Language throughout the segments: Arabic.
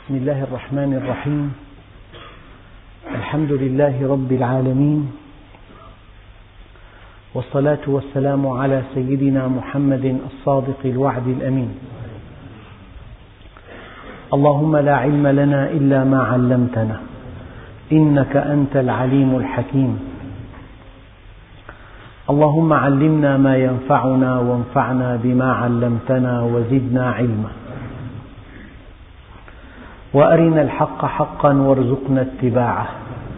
بسم الله الرحمن الرحيم. الحمد لله رب العالمين، والصلاة والسلام على سيدنا محمد الصادق الوعد الأمين. اللهم لا علم لنا إلا ما علمتنا إنك أنت العليم الحكيم. اللهم علمنا ما ينفعنا وانفعنا بما علمتنا وزدنا علما، وأرنا الحق حقا وارزقنا اتباعه،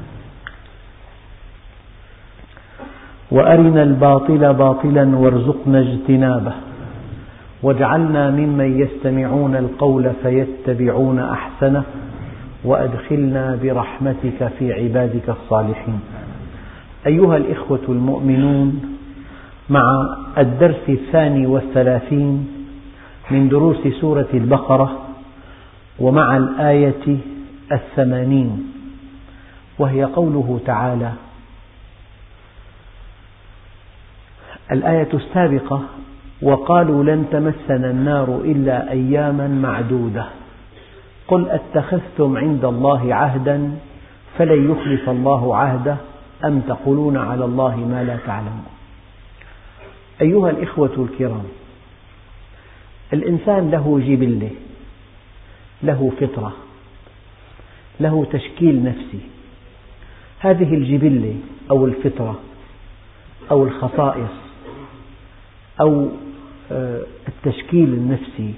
وأرنا الباطل باطلا وارزقنا اجتنابه، واجعلنا ممن يستمعون القول فيتبعون أحسنه، وأدخلنا برحمتك في عبادك الصالحين. أيها الإخوة المؤمنون، مع الدرس 32 من دروس سورة البقرة، ومع الآية 80، وهي قوله تعالى. الآية السابقة: وقالوا لن تمسنا النار إلا أياما معدودة، قل أتخذتم عند الله عهدا فلن يخلف الله عهده أم تقولون على الله ما لا تعلمون. أيها الإخوة الكرام، الإنسان له جبلة، له فطرة، له تشكيل نفسي. هذه الجبلة أو الفطرة أو الخصائص أو التشكيل النفسي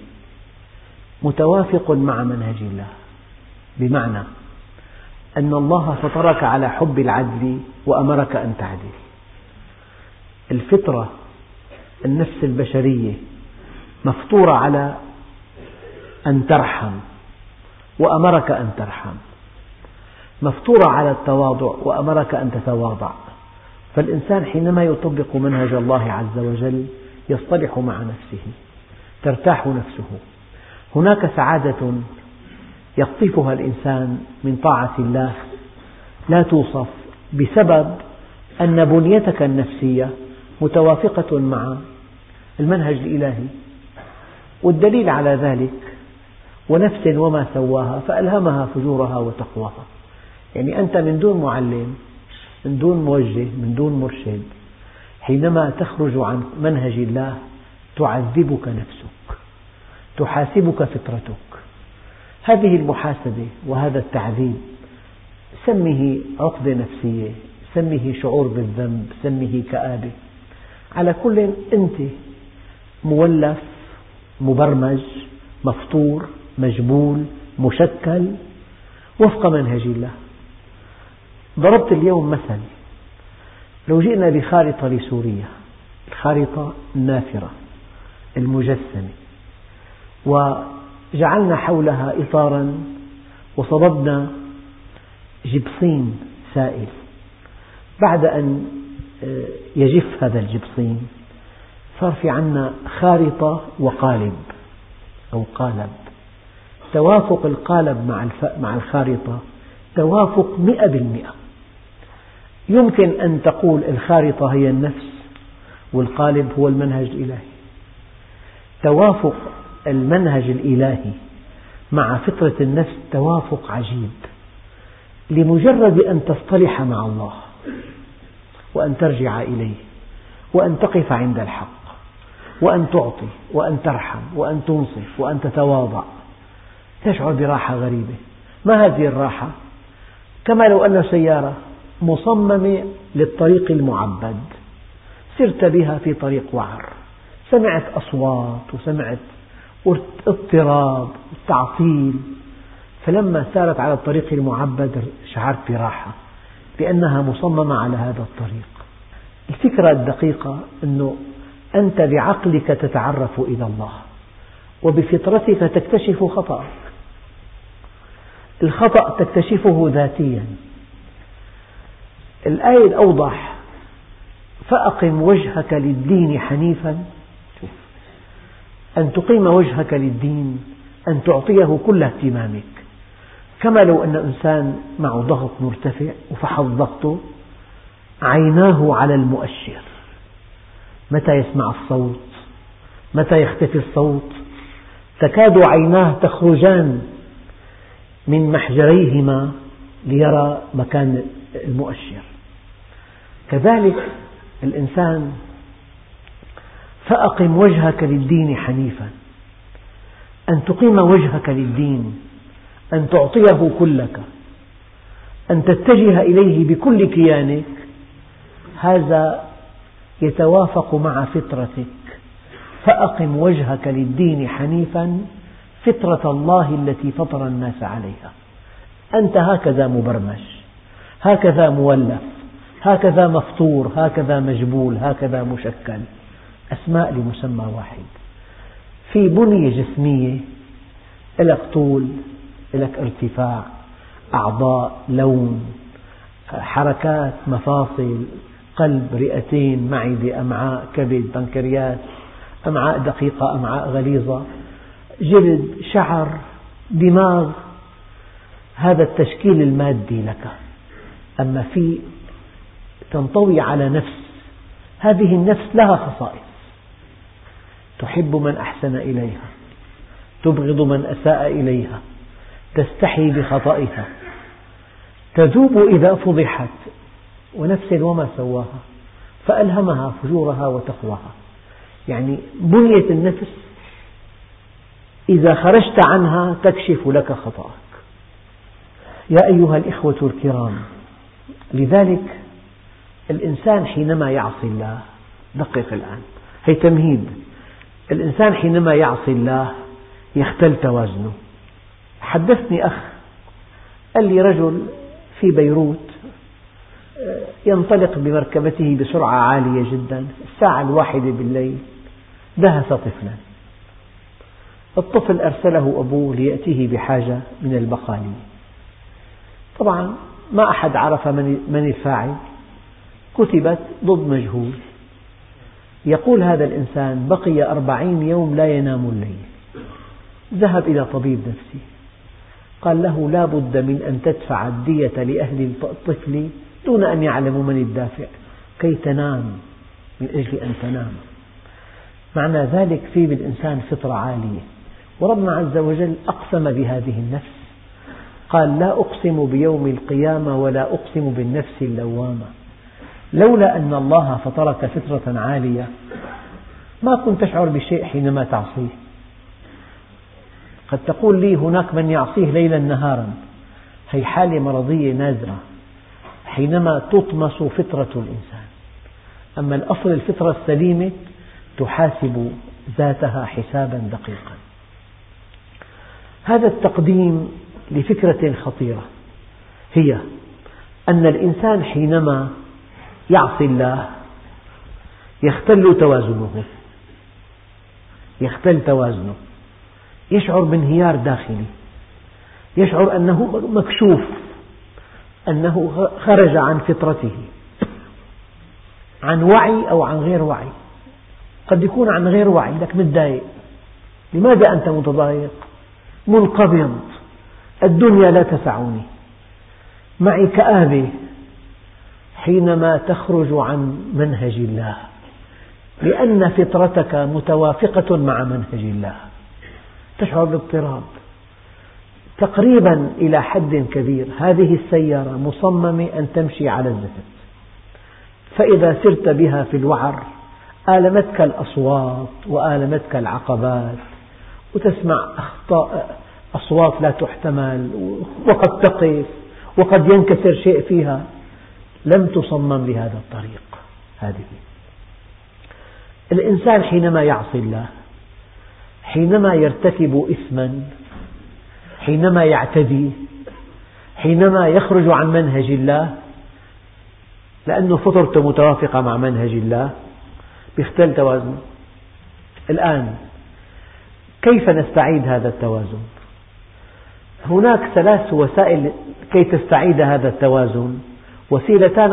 متوافق مع منهج الله، بمعنى أن الله فطرك على حب العدل وأمرك أن تعدل. الفطرة، النفس البشرية مفطورة على أن ترحم وأمرك أن ترحم، مفطورة على التواضع وأمرك أن تتواضع. فالإنسان حينما يطبق منهج الله عز وجل يصطلح مع نفسه، ترتاح نفسه. هناك سعادة يقطفها الإنسان من طاعة الله لا توصف، بسبب أن بنيتك النفسية متوافقة مع المنهج الإلهي. والدليل على ذلك: ونفس وما سواها فألهمها فجورها وتقواها. يعني أنت من دون معلم، من دون موجه، من دون مرشد، حينما تخرج عن منهج الله تعذبك نفسك، تحاسبك فطرتك. هذه المحاسبة وهذا التعذيب سمه عقدة نفسية، سمه شعور بالذنب، سمه كآبة. على كل، أنت مولف، مبرمج، مفطور، مجبول، مشكل وفق منهج الله. ضربت اليوم مثل: لو جئنا بخارطة لسوريا، الخارطة النافرة المجسمة، وجعلنا حولها إطارا وصببنا جبصين سائل، بعد أن يجف هذا الجبصين صار في عندنا خارطة وقالب أو قالب. توافق القالب مع الخارطة توافق 100%. يمكن أن تقول الخارطة هي النفس والقالب هو المنهج الإلهي. توافق المنهج الإلهي مع فطرة النفس توافق عجيب. لمجرد أن تصطلح مع الله وأن ترجع إليه وأن تقف عند الحق وأن تعطي وأن ترحم وأن تنصف وأن تتواضع، تشعر براحة غريبة. ما هذه الراحة؟ كما لو أن سيارة مصممة للطريق المعبد، سرت بها في طريق وعر، سمعت أصوات وسمعت اضطراب وتعطيل، فلما سارت على الطريق المعبد شعرت براحة لأنها مصممة على هذا الطريق. الفكرة الدقيقة أنه أنت بعقلك تتعرف إلى الله، وبفطرتك تكتشف خطأك. الخطأ تكتشفه ذاتيا. الآية الأوضح: فأقم وجهك للدين حنيفا. أن تقيم وجهك للدين، أن تعطيه كل اهتمامك. كما لو أن إنسان معه ضغط مرتفع وفحص ضغطه، عيناه على المؤشر، متى يسمع الصوت، متى يختفي الصوت، تكاد عيناه تخرجان من محجريهما ليرى مكان المؤشر. كذلك الإنسان فأقم وجهك للدين حنيفا، أن تقيم وجهك للدين، أن تعطيه كلك، أن تتجه إليه بكل كيانك، هذا يتوافق مع فطرتك. فأقم وجهك للدين حنيفا فطرة الله التي فطر الناس عليها. أنت هكذا مبرمج، هكذا مولف، هكذا مفطور، هكذا مجبول، هكذا مشكل، أسماء لمسمى واحد. في بنية جسمية، لك طول، لك ارتفاع، أعضاء، لون، حركات، مفاصل، قلب، رئتين، معدة، أمعاء، كبد، بنكرياس، أمعاء دقيقة، أمعاء غليظة، جلد، شعر، دماغ. هذا التشكيل المادي لك. أما في تنطوي على نفس، هذه النفس لها خصائص: تحب من أحسن إليها، تبغض من أساء إليها، تستحي بخطئها، تذوب إذا فضحت، ونفس وما سواها فألهمها فجورها وتقواها. يعني بنية النفس إذا خرجت عنها تكشف لك خطأك. يا أيها الإخوة الكرام، لذلك الإنسان حينما يعصي الله، دقق الآن، هي تمهيد. الإنسان حينما يعصي الله يختل توازنه. حدثني أخ قال لي رجل في بيروت ينطلق بمركبته بسرعة عالية جدا، الساعة 1 بالليل دهس طفلا. الطفل أرسله أبوه ليأتيه بحاجة من البقالة. طبعا ما أحد عرف من الفاعل، كتبت ضد مجهول. يقول هذا الإنسان بقي 40 يوم لا ينام الليل. ذهب إلى طبيب نفسي، قال له لا بد من أن تدفع الدية لأهل الطفل دون أن يعلموا من الدافع كي تنام، من أجل أن تنام. معنى ذلك في بالإنسان فطرة عالية، وربنا عز وجل أقسم بهذه النفس، قال لا أقسم بيوم القيامة ولا أقسم بالنفس اللوامة. لولا أن الله فطرك فطرة عالية ما كنت تشعر بشيء حينما تعصيه. قد تقول لي هناك من يعصيه ليلا نهارا، هي حالة مرضية نادرة حينما تطمس فطرة الإنسان. أما الأصل الفطرة السليمة تحاسب ذاتها حسابا دقيقا. هذا التقديم لفكرة خطيرة، هي أن الإنسان حينما يعصي الله يختل توازنه، يشعر بانهيار داخلي، يشعر أنه مكشوف، أنه خرج عن فطرته، عن وعي أو عن غير وعي. قد يكون عن غير وعي، لك متضايق. لماذا أنت متضايق؟ منقبض، الدنيا لا تسعني، معي كآبة. حينما تخرج عن منهج الله، لأن فطرتك متوافقة مع منهج الله، تشعر باضطراب تقريبا إلى حد كبير. هذه السيارة مصممة أن تمشي على الزفت، فإذا سرت بها في الوعر آلمتك الأصوات وآلمتك العقبات، وتسمع أصوات لا تحتمل، وقد تقف، وقد ينكسر شيء فيها. لم تصمم لهذا الطريق. هذه الإنسان حينما يعصي الله، حينما يرتكب إثما، حينما يعتدي، حينما يخرج عن منهج الله، لأنه فطرته متوافقة مع منهج الله، يختل توازنه. الآن كيف نستعيد هذا التوازن؟ هناك 3 وسائل كي تستعيد هذا التوازن، وسيلتان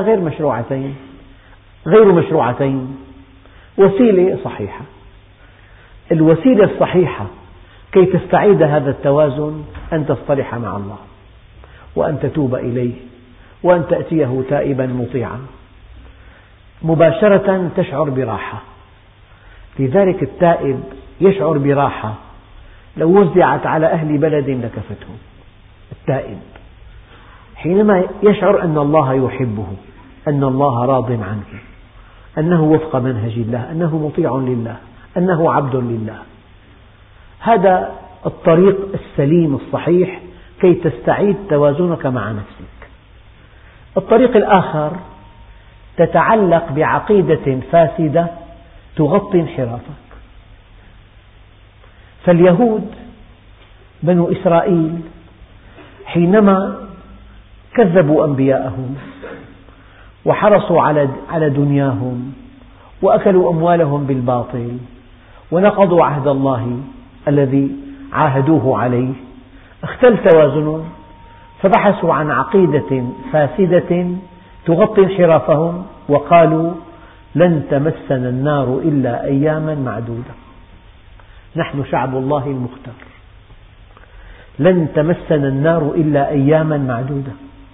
غير مشروعتين. وسيلة صحيحة، الوسيلة الصحيحة كي تستعيد هذا التوازن أن تصطلح مع الله، وأن تتوب إليه، وأن تأتيه تائبا مطيعا، مباشرة تشعر براحة. لذلك التائب يشعر براحة لو وزعت على أهل بلد لكفتهم. التائب حينما يشعر أن الله يحبه، أن الله راض عنه، أنه وفق منهج الله، أنه مطيع لله، أنه عبد لله. هذا الطريق السليم الصحيح كي تستعيد توازنك مع نفسك. الطريق الآخر تتعلق بعقيدة فاسدة تغطي انحرافك. فاليهود بنو إسرائيل حينما كذبوا أنبياءهم وحرصوا على دنياهم وأكلوا أموالهم بالباطل ونقضوا عهد الله الذي عاهدوه عليه، اختل توازنهم، فبحثوا عن عقيدة فاسدة تغطي انحرافهم وقالوا لن تمسنا النار إلا أياما معدودة، نحن شعب الله المختار، لن تمسنا النار إلا أياما معدودة.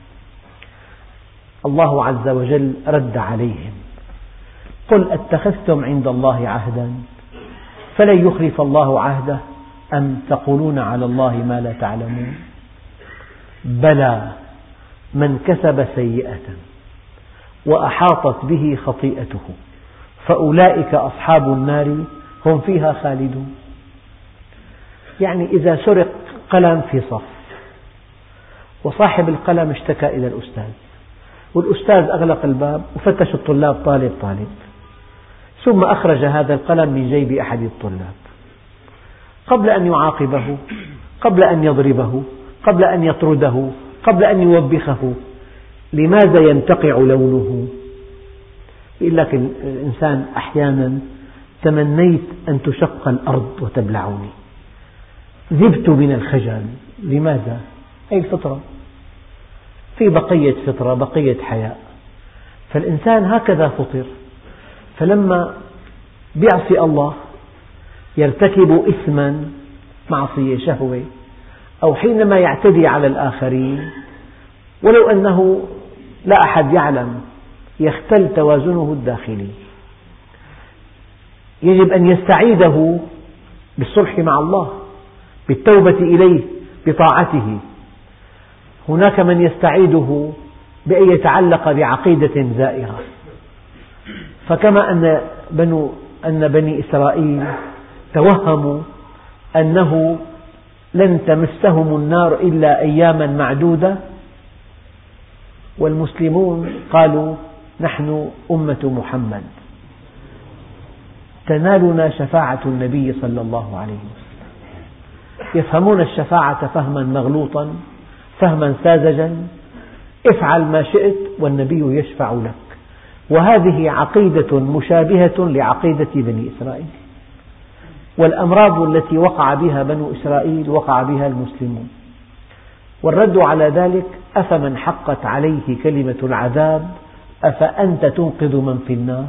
الله عز وجل رد عليهم: قل أتخذتم عند الله عهدا فلن يخلف الله عهده أم تقولون على الله ما لا تعلمون. بلى من كسب سيئة وأحاطت به خطيئته فأولئك أصحاب النار هم فيها خالدون. يعني إذا سرق قلم في صف وصاحب القلم اشتكى إلى الأستاذ والأستاذ أغلق الباب وفتش الطلاب طالب طالب، ثم أخرج هذا القلم من جيب أحد الطلاب، قبل أن يعاقبه، قبل أن يضربه، قبل أن يطرده، قبل أن يوبخه، لماذا ينتقع لونه؟ يقول لك الإنسان أحيانا: تمنيت أن تشق الأرض وتبلعني، ذبت من الخجل. لماذا؟ هذه الفطرة، في بقية فطرة، بقية حياء، فالإنسان هكذا فطر. فلما يعصي الله، يرتكب إثما، معصية، شهوة، أو حينما يعتدي على الآخرين ولو أنه لا أحد يعلم، يختل توازنه الداخلي. يجب أن يستعيده بالصلح مع الله، بالتوبة إليه، بطاعته. هناك من يستعيده بأن يتعلق بعقيدة زائغة. فكما أن بني إسرائيل توهموا أنه لن تمسهم النار إلا أياما معدودة، والمسلمون قالوا نحن أمة محمد تنالنا شفاعة النبي صلى الله عليه وسلم. يفهمون الشفاعة فهما مغلوطا، فهما ساذجا: افعل ما شئت والنبي يشفع لك. وهذه عقيدة مشابهة لعقيدة بني إسرائيل، والأمراض التي وقع بها بنو إسرائيل وقع بها المسلمون. والرد على ذلك: أفمن حقت عليه كلمة العذاب أفأنت تنقذ من في النار؟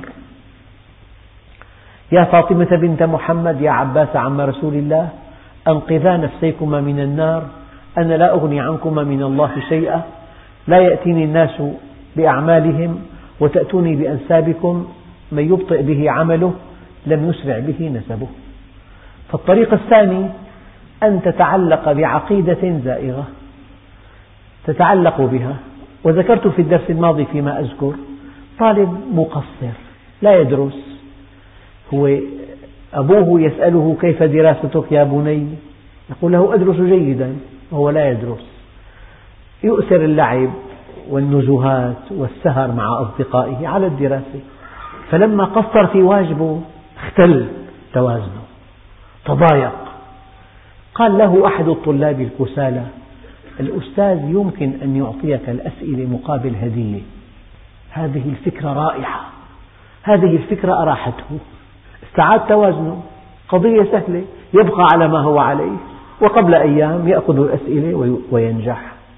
يا فاطمة بنت محمد، يا عباس عم رسول الله، أنقذا نفسيكما من النار، أنا لا أغني عنكما من الله شيئا، لا يأتيني الناس بأعمالهم وتأتوني بأنسابكم، من يبطئ به عمله لم يسرع به نسبه. فالطريق الثاني أن تتعلق بعقيدة زائغة تتعلق بها. وذكرت في الدرس الماضي فيما أذكر طالب مقصر لا يدرس، هو أبوه يسأله: كيف دراستك يا بني؟ يقول له: أدرس جيدا، وهو لا يدرس، يؤثر اللعب والنزهات والسهر مع أصدقائه على الدراسة. فلما قصر في واجبه اختل توازنه، تضايق. قال له أحد الطلاب الكسالى: الأستاذ يمكن أن يعطيك الأسئلة مقابل هدية. هذه الفكرة رائعة، هذه الفكرة أراحته، استعاد توازنه، قضية سهلة، يبقى على ما هو عليه، وقبل أيام يأخذ الأسئلة وينجح.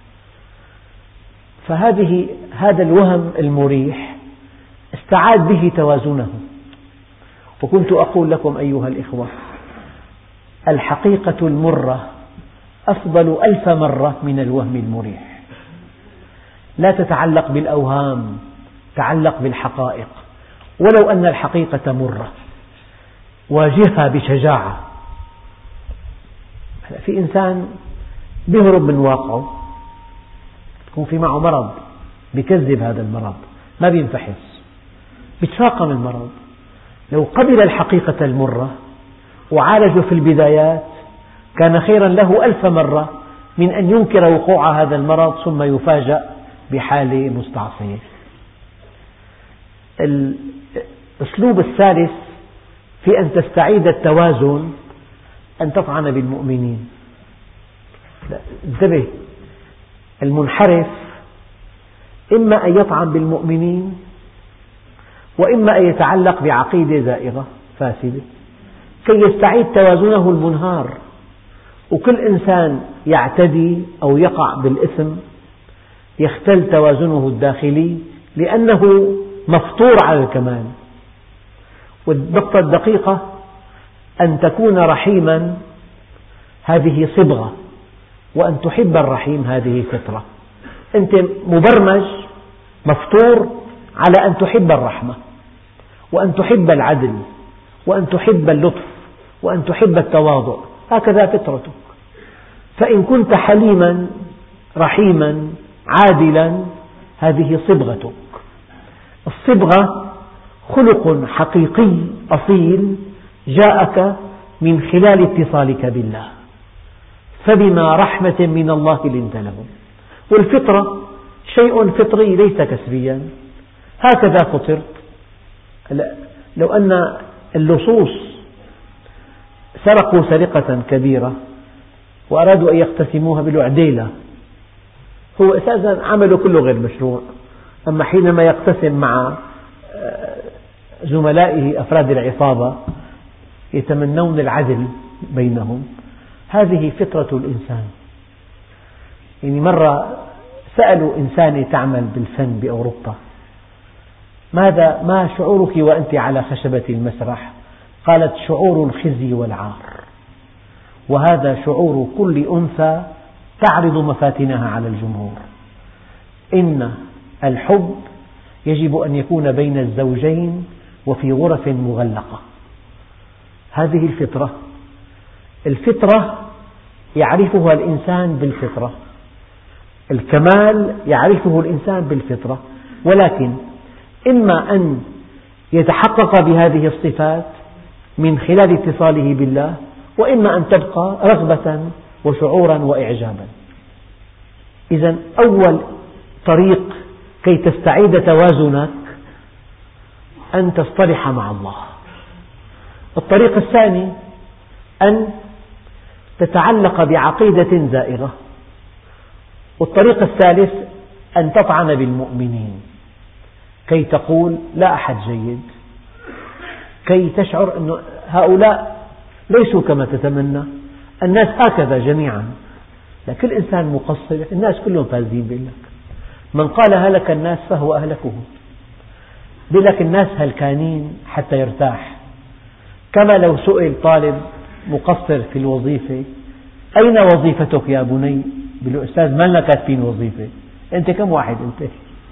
هذا الوهم المريح استعاد به توازنه. وكنت أقول لكم أيها الإخوة: الحقيقة المرة أفضل 1000 مرة من الوهم المريح. لا تتعلق بالأوهام، تعلق بالحقائق، ولو أن الحقيقة مرة، واجهها بشجاعة. في إنسان بيهرب من واقعه، يكون في معه مرض بيكذب هذا المرض، ما بينفحص، بيتفاقم المرض. لو قبل الحقيقة المرة وعالجه في البدايات كان خيرا له 1000 مرة من أن ينكر وقوع هذا المرض ثم يفاجأ بحالة مستعصية. الأسلوب الثالث في أن تستعيد التوازن أن تطعن بالمؤمنين. انتبه، المنحرف إما أن يطعن بالمؤمنين وإما أن يتعلق بعقيدة زائغة فاسدة كي يستعيد توازنه المنهار. وكل إنسان يعتدي أو يقع بالإثم يختل توازنه الداخلي لأنه مفطور على الكمال. والنقطة الدقيقة أن تكون رحيما هذه صبغة، وأن تحب الرحيم هذه فطرة. أنت مبرمج مفطور على أن تحب الرحمة وأن تحب العدل وأن تحب اللطف وأن تحب التواضع، هكذا فطرتك. فإن كنت حليما رحيما عادلا هذه صبغتك. الصبغة خلق حقيقي أصيل جاءك من خلال اتصالك بالله، فبما رحمة من الله لنت لهم. والفطرة شيء فطري ليس كسبيا، هكذا فطرت. لو أن اللصوص سرقوا سرقة كبيرة وأرادوا أن يقتسموها بالعديلة، هو أساسا عمله كله غير مشروع، أما حينما يقتسم مع زملائه أفراد العصابة يتمنون العدل بينهم. هذه فطرة الإنسان. يعني مرة سألوا إنسانة تعمل بالفن بأوروبا: ما شعورك وأنت على خشبة المسرح؟ قالت: شعور الخزي والعار، وهذا شعور كل أنثى تعرض مفاتنها على الجمهور. إن الحب يجب أن يكون بين الزوجين وفي غرف مغلقة. هذه الفطرة. الفطرة يعرفها الإنسان بالفطرة، الكمال يعرفه الإنسان بالفطرة، ولكن إما أن يتحقق بهذه الصفات من خلال اتصاله بالله، وإما أن تبقى رغبة وشعورا وإعجابا. إذن أول طريق كي تستعيد توازنك أن تصطلح مع الله. الطريق الثاني أن تتعلق بعقيدة زائغة. والطريق الثالث أن تطعن بالمؤمنين كي تقول لا أحد جيد، كي تشعر أن هؤلاء ليسوا كما تتمنى، الناس هكذا جميعا، لكل إنسان مقصر، الناس كلهم فاسدين. بيقول لك من قال هلك الناس فهو أهلكهم، بيقول لك الناس هلكانين حتى يرتاح. كما لو سئل طالب مقصر في الوظيفة: أين وظيفتك يا بني؟ بيقول له: أستاذ ما لنا كاتبين وظيفة. أنت كم واحد أنت؟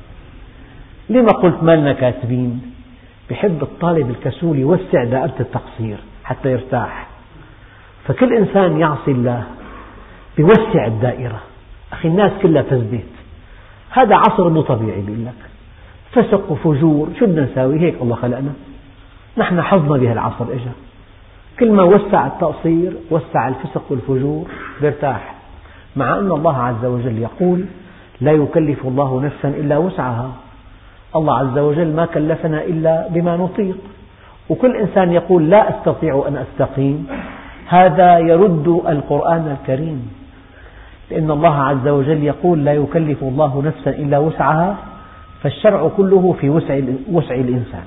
لما قلت ما لنا كاتبين؟ بحب الطالب الكسول يوسع دائرة التقصير حتى يرتاح. فكل إنسان يعصي الله بيوسع الدائرة. أخي الناس كلها فسدت، هذا عصر مو طبيعي. بيقول لك فسق وفجور، شو بدنا نساوي؟ هيك الله خلقنا، نحن حظنا بهالعصر إجا. كل ما وسع التقصير وسع الفسق والفجور بيرتاح. مع أن الله عز وجل يقول: لا يكلف الله نفسا إلا وسعها. الله عز وجل ما كلفنا إلا بما نطيق. وكل إنسان يقول لا أستطيع أن أستقيم، هذا يرد القرآن الكريم، لأن الله عز وجل يقول: لا يكلف الله نفسا إلا وسعها، فالشرع كله في وسع الإنسان.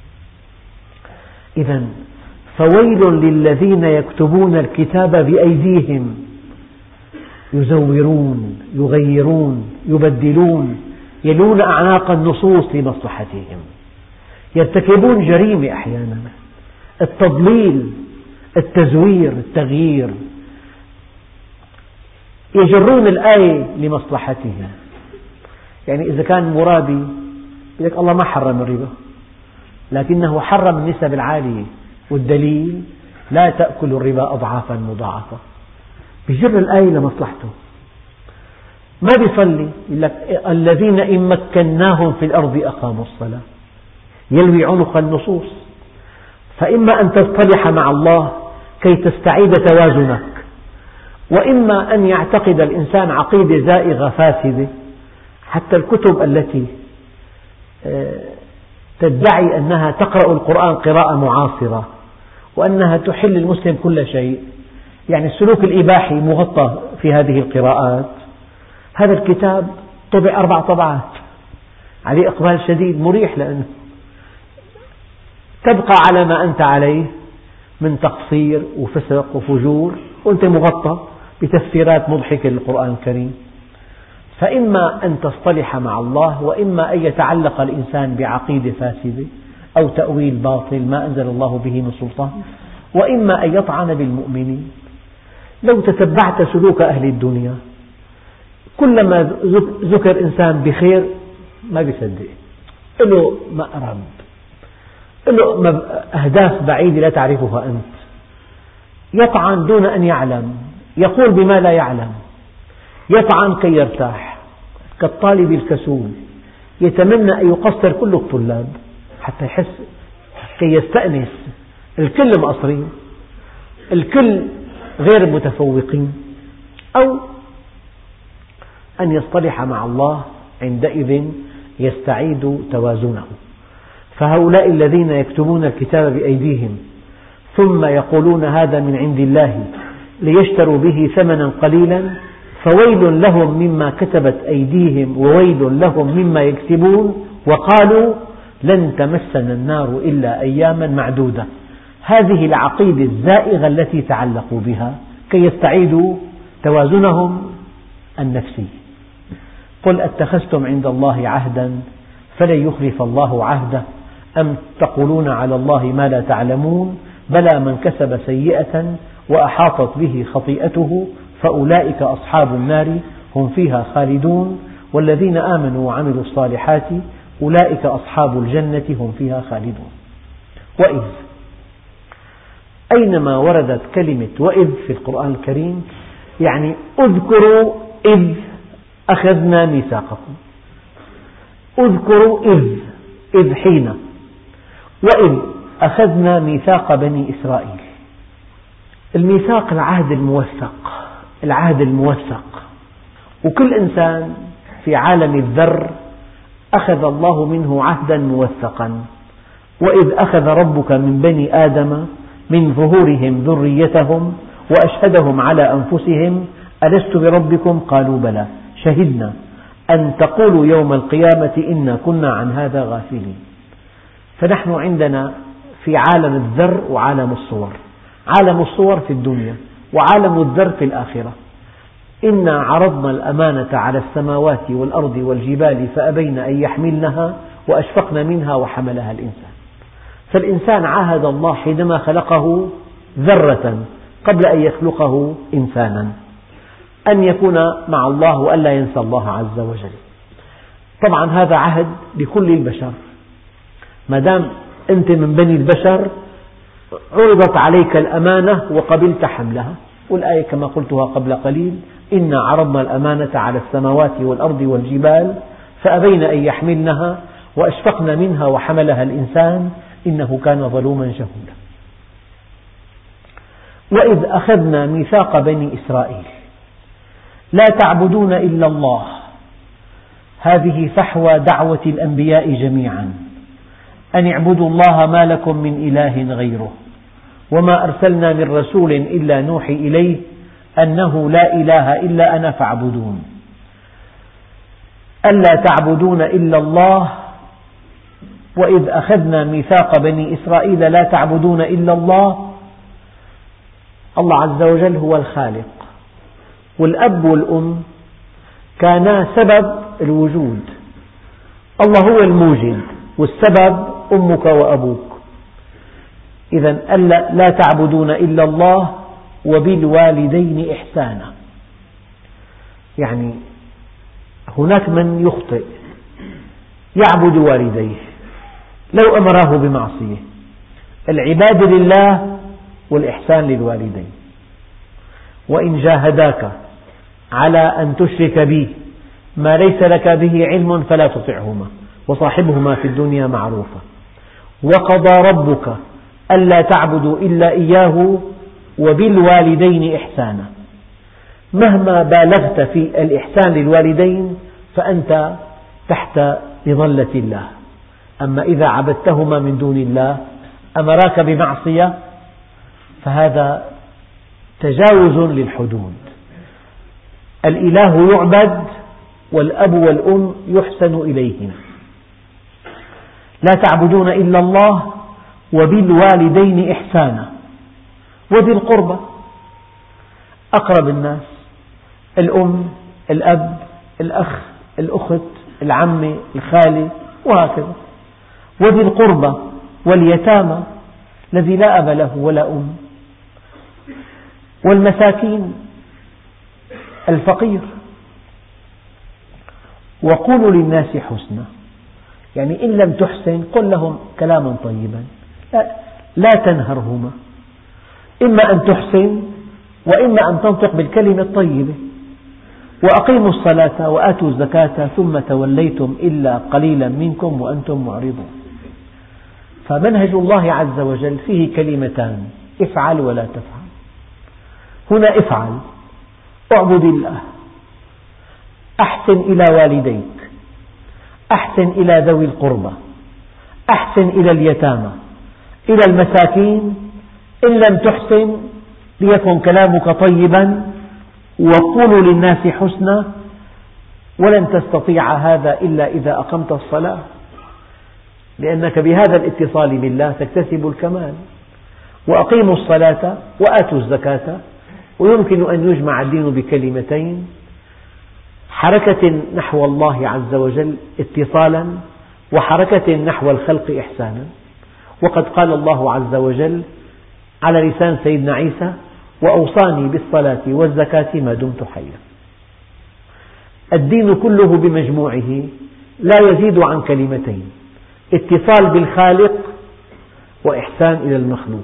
إذن فويل للذين يكتبون الكتاب بأيديهم يزورون يغيرون يبدلون يلون أعناق النصوص لمصلحتهم، يرتكبون جريمة أحيانا، التضليل، التزوير، التغيير، يجرون الآية لمصلحتهم. يعني إذا كان مرابي يقول لك الله ما حرم الربا، لكنه حرم النسب العالية، والدليل: لا تأكلوا الربا أضعافا مضاعفة. بيجر الآية لمصلحته. ما بيصلي، يقول لك الذين إن مكناهم في الأرض أقاموا الصلاة، يلوي عنق النصوص. فإما أن تصطلح مع الله كي تستعيد توازنك، وإما أن يعتقد الإنسان عقيدة زائغة فاسدة. حتى الكتب التي تدعي أنها تقرأ القرآن قراءة معاصرة وأنها تحل المسلم كل شيء، يعني السلوك الإباحي مغطى في هذه القراءات. هذا الكتاب طبع 4 طبعات، عليه إقبال شديد، مريح، لأنه تبقى على ما أنت عليه من تقصير وفسق وفجور، وأنت مغطى بتفسيرات مضحكة للقرآن الكريم. فإما أن تصطلح مع الله، وإما أن يتعلق الإنسان بعقيدة فاسدة أو تأويل باطل ما أنزل الله به من سلطان، وإما أن يطعن بالمؤمنين. لو تتبعت سلوك أهل الدنيا، كلما ذكر إنسان بخير ما بيصدق، له مأرب، له أهداف بعيدة لا تعرفها أنت، يطعن دون أن يعلم، يقول بما لا يعلم، يطعن كي يرتاح، كالطالب الكسول يتمنى أن يقصر كل الطلاب حتى يحس، كي يستأنس، الكل مقصرين، الكل غير متفوقين. أو أن يصطلح مع الله، عندئذ يستعيد توازنه. فهؤلاء الذين يكتبون الكتاب بأيديهم ثم يقولون هذا من عند الله ليشتروا به ثمنا قليلا، فويل لهم مما كتبت أيديهم وويل لهم مما يكسبون، وقالوا لن تمسنا النار إلا أياما معدودة. هذه العقيدة الزائغة التي تعلقوا بها كي يستعيدوا توازنهم النفسي. قل أتخذتم عند الله عهدا فلن يخلف الله عهده أم تقولون على الله ما لا تعلمون بلى من كسب سيئة وأحاطت به خطيئته فأولئك أصحاب النار هم فيها خالدون والذين آمنوا وعملوا الصالحات أولئك أصحاب الجنة هم فيها خالدون. وإذ، أينما وردت كلمة وإذ في القرآن الكريم يعني اذكروا إذ أخذنا ميثاقكم، اذكروا إذ حين، وإذ أخذنا ميثاق بني إسرائيل. الميثاق العهد الموثق، وكل إنسان في عالم الذر أخذ الله منه عهدا موثقا. وإذ أخذ ربك من بني آدم من ظهورهم ذريتهم وأشهدهم على أنفسهم ألست بربكم قالوا بلى شهدنا أن تقولوا يوم القيامة إنا كنا عن هذا غافلين. فنحن عندنا في عالم الذر وعالم الصور، عالم الصور في الدنيا وعالم الذر في الآخرة. إنا عرضنا الأمانة على السماوات والأرض والجبال فأبين أن يحملنها وأشفقن منها وحملها الإنسان. فالإنسان عاهد الله حينما خلقه ذرة قبل أن يخلقه إنسانا أن يكون مع الله وألا ينسى الله عز وجل. طبعا هذا عهد بكل البشر، ما دام أنت من بني البشر عرضت عليك الأمانة وقبلت حملها. والآية كما قلتها قبل قليل إنا عرضنا الأمانة على السماوات والأرض والجبال فأبين أن يحملنها وأشفقن منها وحملها الإنسان إنه كان ظلوما جهولا. وإذ أخذنا ميثاق بني إسرائيل لا تعبدون إلا الله، هذه فحوى دعوة الأنبياء جميعا أن اعبدوا الله ما لكم من إله غيره وما أرسلنا من رسول إلا نوحي إليه أنه لا إله إلا أنا فاعبدون. ألا تعبدون إلا الله، وإذ أخذنا ميثاق بني إسرائيل لا تعبدون إلا الله. الله عز وجل هو الخالق، والأب والأم كانا سبب الوجود. الله هو الموجد والسبب أمك وأبوك. إذن لا تعبدون إلا الله وبالوالدين إحسانا. يعني هناك من يخطئ يعبد والديه لو أمراه بمعصية. العبادة لله والإحسان للوالدين. وإن جاهداك على أن تشرك بي ما ليس لك به علم فلا تطعهما وصاحبهما في الدنيا معروفا وقضى ربك ألا تعبدوا إلا إياه وبالوالدين إحسانا. مهما بالغت في الإحسان للوالدين فأنت تحت مظلة الله، أما إذا عبدتهما من دون الله أمراك بمعصية فهذا تجاوز للحدود. الإله يعبد والأب والأم يحسن إليهما. لا تعبدون إلا الله وبالوالدين إحسانا وذي القربى، أقرب الناس، الأم، الأب، الأخ، الأخت، العمة، الخالة، وهكذا. وذي القربى واليتامى الذي لا أب له ولا أم، والمساكين، الفقير. وقولوا للناس حسنا، يعني إن لم تحسن قل لهم كلاما طيبا، لا تنهرهما، إما أن تحسن وإما أن تنطق بالكلمة الطيبة. وأقيموا الصلاة وآتوا الزكاة ثم توليتم إلا قليلا منكم وأنتم معرضون. فمنهج الله عز وجل فيه كلمتان: افعل ولا تفعل. هنا افعل، اعبد الله، أحسن إلى والديك، أحسن إلى ذوي القربى، أحسن إلى اليتامى، إلى المساكين. إن لم تحسن ليكن كلامك طيبا، وقولوا للناس حسنا. ولن تستطيع هذا إلا إذا أقمت الصلاة، لأنك بهذا الاتصال بالله تكتسب الكمال. وأقيموا الصلاة وآتوا الزكاة. ويمكن أن يجمع الدين بكلمتين: حركة نحو الله عز وجل اتصالا، وحركة نحو الخلق إحسانا. وقد قال الله عز وجل على لسان سيدنا عيسى: وأوصاني بالصلاة والزكاة ما دمت حيا. الدين كله بمجموعه لا يزيد عن كلمتين: اتصال بالخالق وإحسان إلى المخلوق.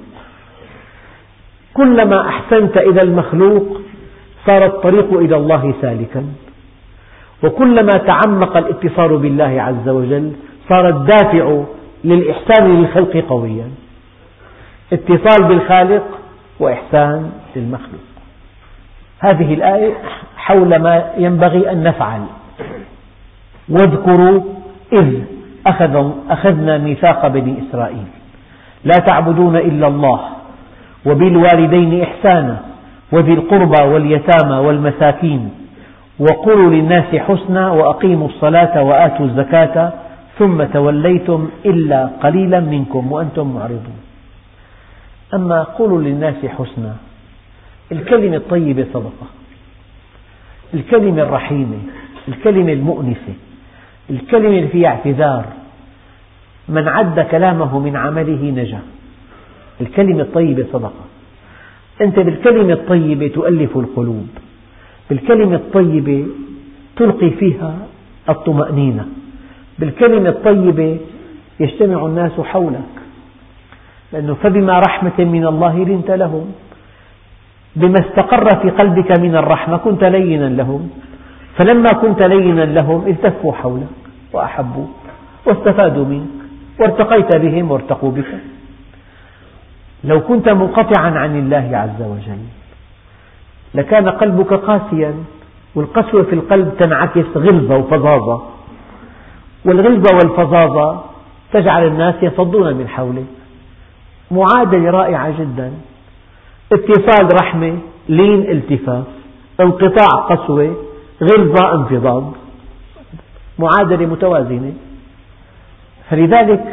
كلما أحسنت إلى المخلوق صار الطريق إلى الله سالكا، وكلما تعمق الاتصال بالله عز وجل صار الدافع للإحسان للخلق قويا. اتصال بالخالق وإحسان للمخلوق. هذه الآية حول ما ينبغي أن نفعل. واذكروا إذ أخذنا ميثاق بني إسرائيل لا تعبدون إلا الله وبالوالدين إحسانا وذي القربى واليتامى والمساكين وقولوا للناس حسنا وأقيموا الصلاة وآتوا الزكاة ثم توليتم إلا قليلا منكم وأنتم معرضون. أما قولوا للناس حسنا، الكلمة الطيبة صدقة، الكلمة الرحيمة، الكلمة المؤنسة، الكلمة اللي فيها اعتذار. من عد كلامه من عمله نجا. الكلمة الطيبة صدقة. أنت بالكلمة الطيبة تؤلف القلوب، بالكلمة الطيبة تلقي فيها الطمأنينة، بالكلمة الطيبة يجتمع الناس حولك، لأنه فبما رحمة من الله لنت لهم، بما استقر في قلبك من الرحمة كنت لينا لهم، فلما كنت لينا لهم التفوا حولك وأحبوك واستفادوا منك وارتقيت بهم وارتقوا بك. لو كنت منقطعا عن الله عز وجل لكان قلبك قاسيا، والقسوة في القلب تنعكس غلظة وفظاظة، والغلظة والفظاظة تجعل الناس يصدون من حولك. معادلة رائعة جدا: اتصال رحمة، لين التفاف، انقطاع قسوة، غلظة انفضاض، معادلة متوازنة. فلذلك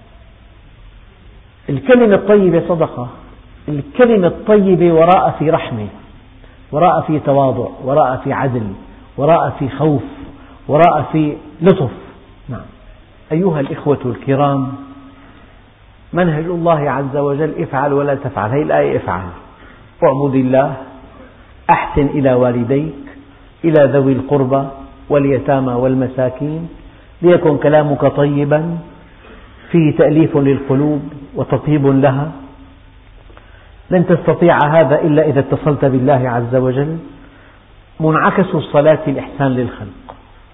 الكلمة الطيبة صدقة. الكلمة الطيبة وراء في رحمة، وراء في تواضع، وراء في عدل، وراء في خوف، وراء في لطف. نعم. أيها الإخوة الكرام، منهج الله عز وجل افعل ولا تفعل. هذه الآية افعل، اعبد الله، أحسن إلى والديك، إلى ذوي القربى واليتامى والمساكين، ليكن كلامك طيبا فيه تأليف للقلوب وتطيب لها. لن تستطيع هذا إلا إذا اتصلت بالله عز وجل. منعكس الصلاة الإحسان للخلق،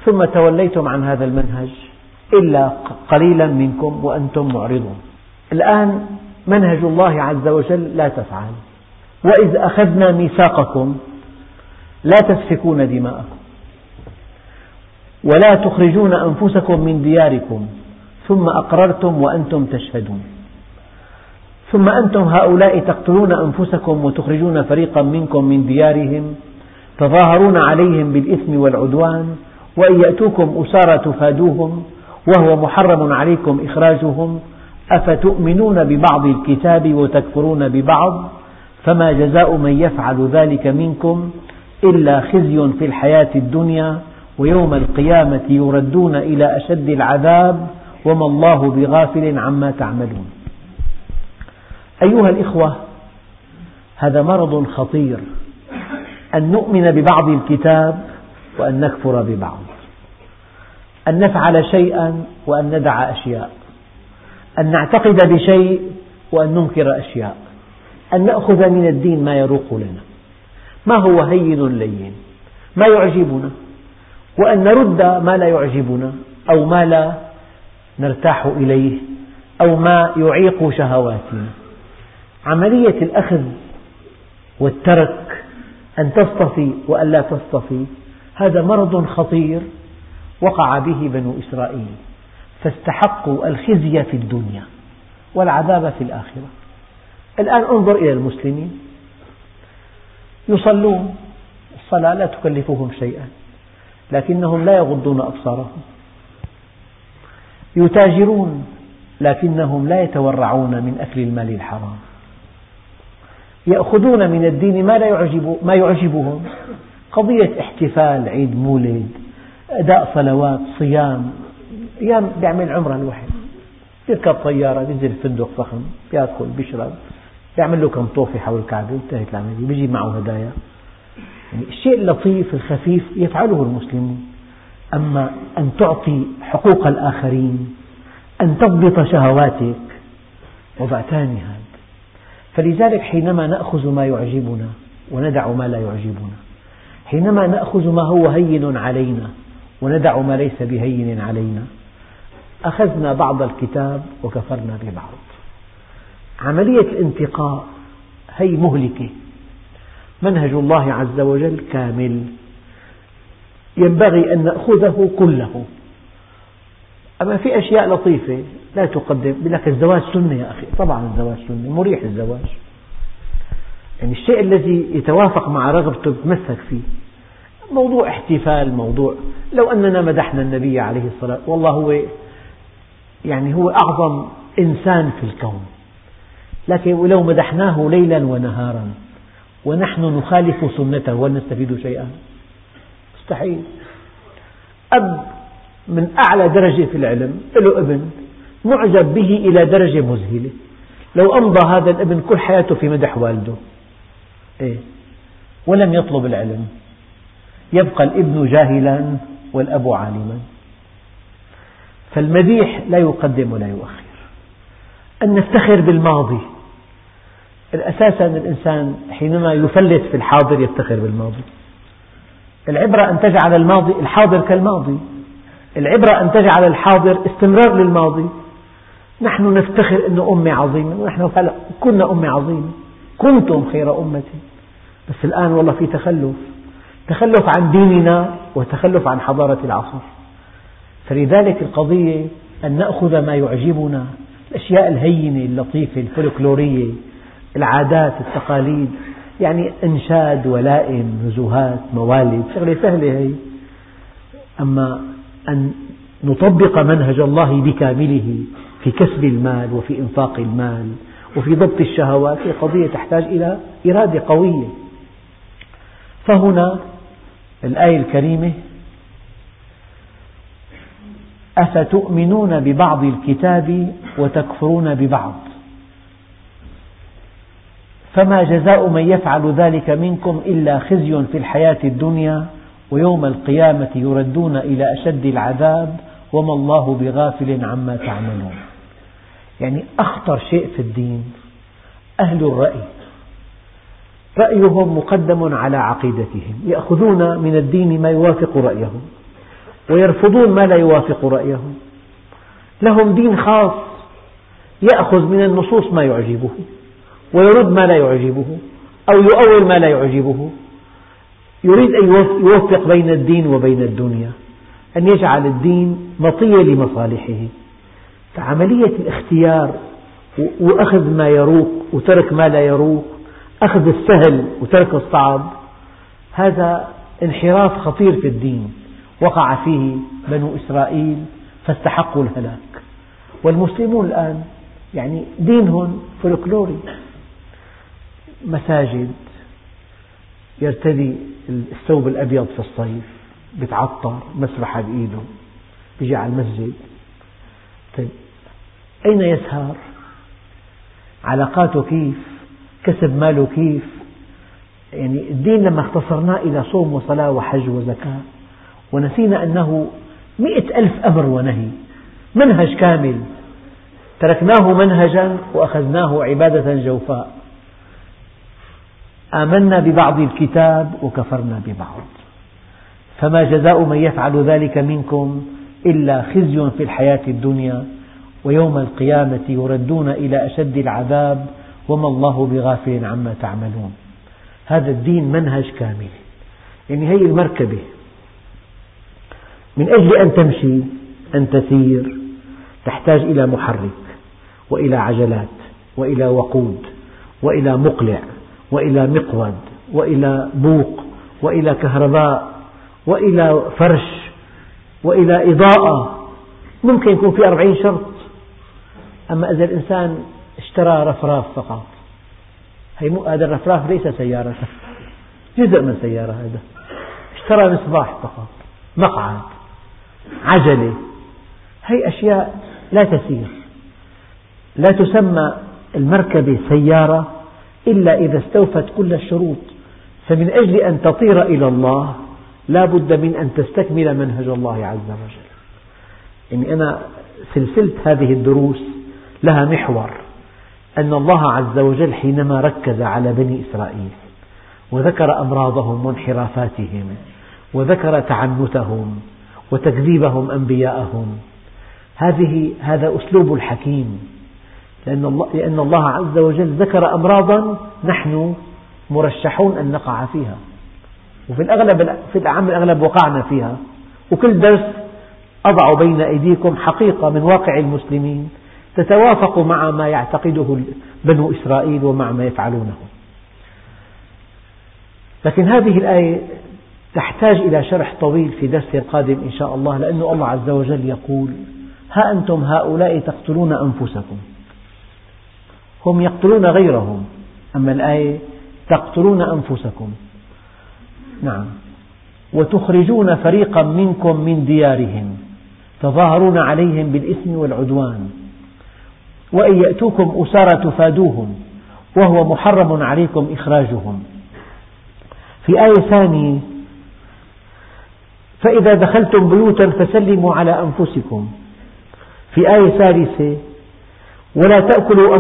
ثم توليتم عن هذا المنهج إلا قليلا منكم وأنتم معرضون. الآن منهج الله عز وجل لا تفعل. وإذ أخذنا ميثاقكم لا تسفكون دماءكم ولا تخرجون أنفسكم من دياركم ثم أقررتم وأنتم تشهدون. ثم أنتم هؤلاء تقتلون أنفسكم وتخرجون فريقا منكم من ديارهم تظاهرون عليهم بالإثم والعدوان وإن يأتوكم أسارى تفادوهم وهو محرم عليكم إخراجهم أفتؤمنون ببعض الكتاب وتكفرون ببعض فما جزاء من يفعل ذلك منكم إلا خزي في الحياة الدنيا ويوم القيامة يردون إلى أشد العذاب وما الله بغافل عما تعملون. أيها الإخوة، هذا مرض خطير أن نؤمن ببعض الكتاب وأن نكفر ببعض، أن نفعل شيئا وأن ندع أشياء، أن نعتقد بشيء وأن ننكر أشياء، أن نأخذ من الدين ما يروق لنا، ما هو هين لين، ما يعجبنا، وأن نرد ما لا يعجبنا أو ما لا نرتاح إليه أو ما يعيق شهواتنا. عملية الأخذ والترك، أن تصطفي وأن لا تصطفي، هذا مرض خطير وقع به بنو إسرائيل، فاستحقوا الخزي في الدنيا والعذاب في الآخرة. الآن انظر إلى المسلمين، يصلون، الصلاة لا تكلفهم شيئا لكنهم لا يغضون أبصارهم، يتاجرون لكنهم لا يتورعون من أكل المال الحرام، يأخذون من الدين ما يعجبهم، قضية احتفال، عيد مولد، أداء صلوات، صيام، أيام بيعمل عمرة الواحد، يركب طيارة، ينزل فندق فخم، يأكل، بيشرب، يعمل له كم طوفة حول الكعبة، انتهت العملية، بيجي معه هدايا. يعني الشيء اللطيف الخفيف يفعله المسلمون، أما أن تعطي حقوق الآخرين، أن تضبط شهواتك، وضع ثاني هذا. فلذلك حينما نأخذ ما يعجبنا وندع ما لا يعجبنا، حينما نأخذ ما هو هين علينا وندع ما ليس بهين علينا، أخذنا بعض الكتاب وكفرنا ببعض. عملية الانتقاء هي مهلكة. منهج الله عز وجل كامل، ينبغي أن نأخذه كله. أما في أشياء لطيفة لا تقدم، يقول لك الزواج سنة يا أخي، طبعا الزواج سنة، مريح الزواج، يعني الشيء الذي يتوافق مع رغبته تتمسك فيه. موضوع احتفال، موضوع لو أننا مدحنا النبي عليه الصلاة والله هو أعظم إنسان في الكون، لكن لو مدحناه ليلا ونهارا ونحن نخالف سنته هل نستفيد شيئا؟ مستحيل. أب من أعلى درجة في العلم له ابن معجب به إلى درجة مذهلة، لو أمضى هذا الابن كل حياته في مدح والده ولم يطلب العلم، يبقى الابن جاهلا والأب عالما. فالمديح لا يقدم ولا يؤخر. أن نفتخر بالماضي، أساسا الإنسان حينما يفلت في الحاضر يفتخر بالماضي. العبرة أن تجعل الحاضر كالماضي، العبرة أن تجعل الحاضر استمرار للماضي. نحن نفتخر أن أمي عظيمة، ونحن كنا أمي عظيمة، كنتم خير أمة، بس الآن والله في تخلف عن ديننا وتخلف عن حضارة العصر. فلذلك القضية أن نأخذ ما يعجبنا، الأشياء الهينة اللطيفة الفولكلورية، العادات، التقاليد، يعني إنشاد، ولائم، نزهات، موالد، شغلة سهلة هي. أما أن نطبق منهج الله بكامله في كسب المال وفي إنفاق المال وفي ضبط الشهوات، هي قضية تحتاج إلى إرادة قوية. فهنا الآية الكريمة: أفتؤمنون ببعض الكتاب وتكفرون ببعض فما جزاء من يفعل ذلك منكم إلا خزي في الحياة الدنيا ويوم القيامة يردون إلى أشد العذاب وما الله بغافل عما تعملون. يعني أخطر شيء في الدين أهل الرأي، رأيهم مقدم على عقيدتهم، يأخذون من الدين ما يوافق رأيهم. ويرفضون ما لا يوافق رأيهم. لهم دين خاص يأخذ من النصوص ما يعجبه ويرد ما لا يعجبه أو يؤول ما لا يعجبه، يريد أن يوفق بين الدين وبين الدنيا، أن يجعل الدين مطية لمصالحه. فعملية الاختيار وأخذ ما يروق وترك ما لا يروق، أخذ السهل وترك الصعب، هذا انحراف خطير في الدين وقع فيه بنو إسرائيل فاستحقوا الهلاك. والمسلمون الآن يعني دينهم فولكلوري، مساجد، يرتدي الثوب الأبيض في الصيف، بيتعطر، مسبحة بإيده، بيجي على المسجد. طيب أين يسهر؟ علاقاته كيف؟ كسب ماله كيف؟ يعني الدين لما اختصرناه إلى صوم وصلاة وحج وزكاة ونسينا أنه 100,000 أمر ونهي، منهج كامل، تركناه منهجا وأخذناه عبادة جوفاء. آمنا ببعض الكتاب وكفرنا ببعض، فما جزاء من يفعل ذلك منكم إلا خزي في الحياة الدنيا ويوم القيامة يردون إلى أشد العذاب وما الله بغافل عما تعملون. هذا الدين منهج كامل. يعني هي المركبة من أجل أن تمشي، أن تسير، تحتاج إلى محرك وإلى عجلات وإلى وقود وإلى مقلع وإلى مقود وإلى بوق وإلى كهرباء وإلى فرش وإلى إضاءة. ممكن يكون في 40 شرط. أما إذا الإنسان اشترى رفراف فقط، هذا الرفراف ليس سيارة، جزء من سيارة، هذا اشترى مصباح فقط، مقعد، عجلة، هي أشياء لا تسير. لا تسمى المركبة سيارة إلا إذا استوفت كل الشروط. فمن أجل أن تطير إلى الله لا بد من أن تستكمل منهج الله عز وجل. يعني أنا سلسلة هذه الدروس لها محور، أن الله عز وجل حينما ركز على بني إسرائيل وذكر أمراضهم وانحرافاتهم وذكر تعنتهم وتكذيبهم أنبياءهم، هذا أسلوب الحكيم، لأن الله عز وجل ذكر أمراضا نحن مرشحون أن نقع فيها، وفي الأغلب في الأعم الأغلب وقعنا فيها. وكل درس أضع بين أيديكم حقيقة من واقع المسلمين تتوافق مع ما يعتقده بنو إسرائيل ومع ما يفعلونه. لكن هذه الآية تحتاج إلى شرح طويل في درس القادم إن شاء الله، لأن الله عز وجل يقول: ها أنتم هؤلاء تقتلون أنفسكم. هم يقتلون غيرهم، أما الآية تقتلون أنفسكم. نعم. وتخرجون فريقا منكم من ديارهم تظاهرون عليهم بالإثم والعدوان وإن يأتوكم أسارى تفادوهم وهو محرم عليكم إخراجهم. في آية ثانية: فإذا دخلتم بيوتا فسلموا على أنفسكم. في آية ثالثة: ولا تأكلوا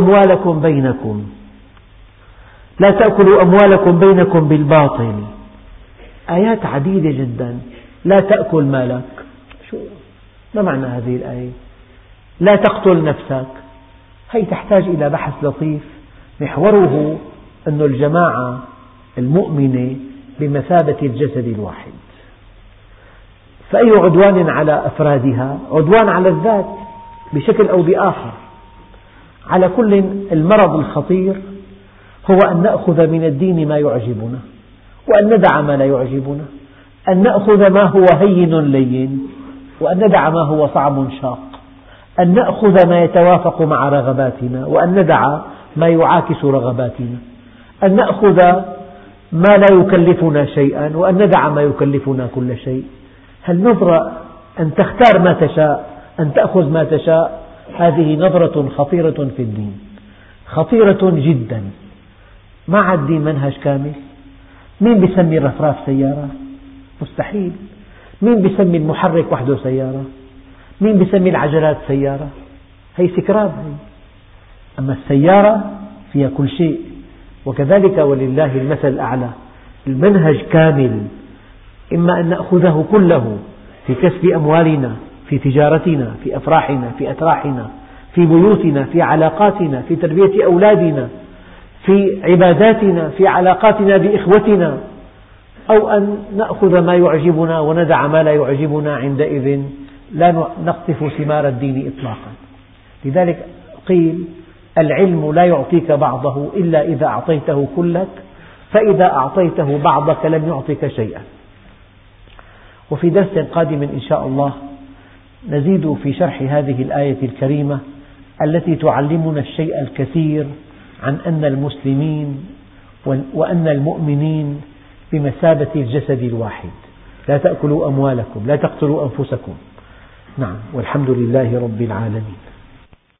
أموالكم بينكم بالباطل. آيات عديدة جدا. لا تأكل مالك، ما معنى هذه الآية؟ لا تقتل نفسك، هي تحتاج إلى بحث لطيف محوره أن الجماعة المؤمنة بمثابة الجسد الواحد، فأي عدوان على أفرادها عدوان على الذات بشكل أو بآخر. على كل، المرض الخطير هو أن نأخذ من الدين ما يعجبنا وأن ندع ما لا يعجبنا، أن نأخذ ما هو هين لين وأن ندع ما هو صعب شاق، أن نأخذ ما يتوافق مع رغباتنا وأن ندع ما يعاكس رغباتنا، أن نأخذ ما لا يكلفنا شيئا وأن ندع ما يكلفنا كل شيء. هالنظرة أن تختار ما تشاء، أن تأخذ ما تشاء، هذه نظرة خطيرة في الدين، خطيرة جدا. ما عاد الدين منهج كامل. مين بيسمي الرفراف سيارة؟ مستحيل. مين بيسمي المحرك وحده سيارة؟ مين بيسمي العجلات سيارة؟ هي سكراب هي. أما السيارة فيها كل شيء. وكذلك ولله المثل الأعلى. المنهج كامل، إما أن نأخذه كله في كسب أموالنا، في تجارتنا، في أفراحنا، في أتراحنا، في بيوتنا، في علاقاتنا، في تربية أولادنا، في عباداتنا، في علاقاتنا بإخوتنا، أو أن نأخذ ما يعجبنا وندع ما لا يعجبنا، عندئذ لا نقطف ثمار الدين إطلاقا. لذلك قيل: العلم لا يعطيك بعضه إلا إذا أعطيته كلك، فإذا أعطيته بعضك لم يعطك شيئا. وفي درس قادم إن شاء الله نزيد في شرح هذه الآية الكريمة التي تعلمنا الشيء الكثير عن أن المسلمين وأن المؤمنين بمثابة الجسد الواحد. لا تأكلوا أموالكم، لا تقتلوا أنفسكم. نعم، والحمد لله رب العالمين.